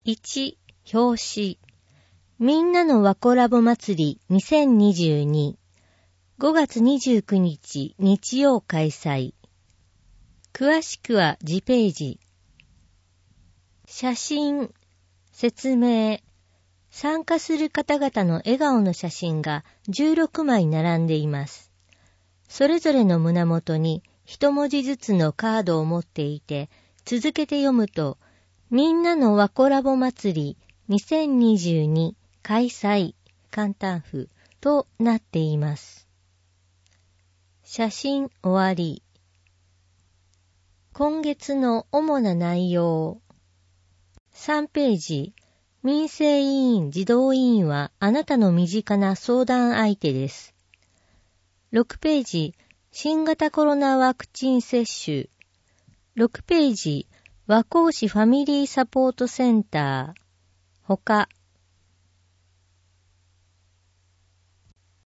1、表紙。みんなのわこラボ祭り2022。5月29日日曜開催。詳しくは次ページ。写真、説明。参加する方々の笑顔の写真が16枚並んでいます。それぞれの胸元に一文字ずつのカードを持っていて、続けて読むと、みんなのわこラボ祭り2022開催簡単譜となっています。写真終わり。今月の主な内容。3ページ。民生委員児童委員はあなたの身近な相談相手です。6ページ。新型コロナワクチン接種。6ページ。和光市ファミリーサポートセンター。他。